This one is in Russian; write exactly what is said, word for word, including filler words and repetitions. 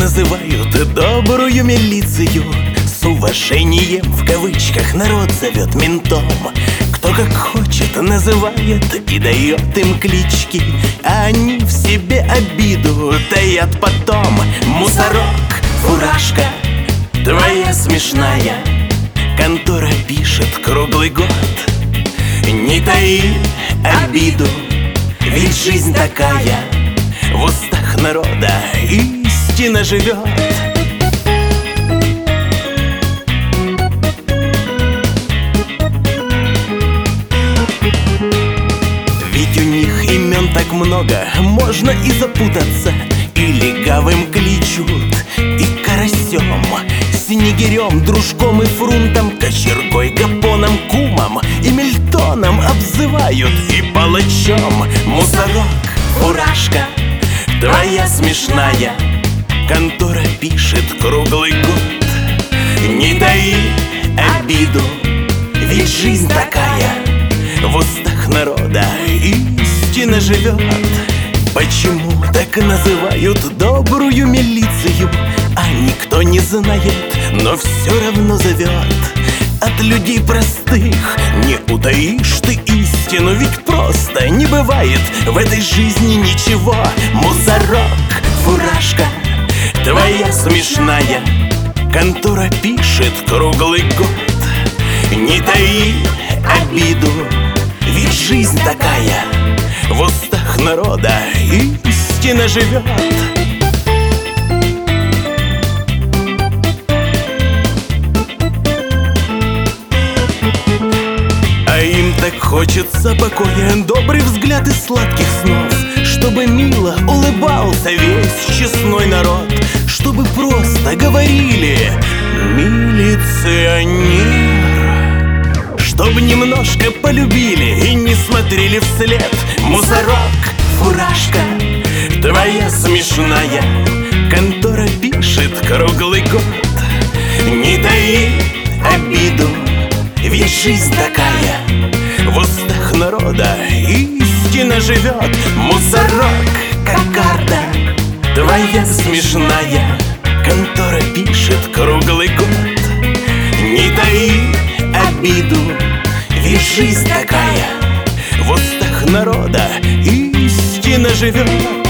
называют добрую милицию. С уважением в кавычках народ зовет ментом. Кто как хочет называет и дает им клички, а они в себе обиду таят потом. Мусорок, фуражка твоя смешная, контора пишет круглый год. Не таи обиду, ведь жизнь такая, в устах народа истина живет. Ведь у них имен так много, можно и запутаться. И легавым кличут, и карасем, снегирем, дружком и фрунтом, кочергой, гапоном, кумом и мильтоном обзывают, и палачом. Мусорок, фуражка твоя смешная, контора пишет круглый год. Не таи обиду, ведь жизнь такая, в устах народа истина живет. Почему так называют добрую милицию? А никто не знает, но все равно зовет. От людей простых не утаишь ты истину, ведь просто не бывает в этой жизни ничего. Мусорок, фуражка твоя смешная, контора пишет круглый год. Не таи обиду, ведь жизнь такая, в устах народа истина живет. А им так хочется покоя, добрый взгляд и сладких снов, чтобы мило улыбался весь честной народ, чтобы просто говорили «милиционер», чтобы немножко полюбили и не смотрели вслед. Мусорок, фуражка твоя смешная, контора пишет круглый год. Не таи обиду, ведь жизнь такая, в устах народа истина живет. Мусорок, кокарда твоя смешная, контора пишет круглый год. Не таи обиду, ведь жизнь такая, в устах народа истина живет.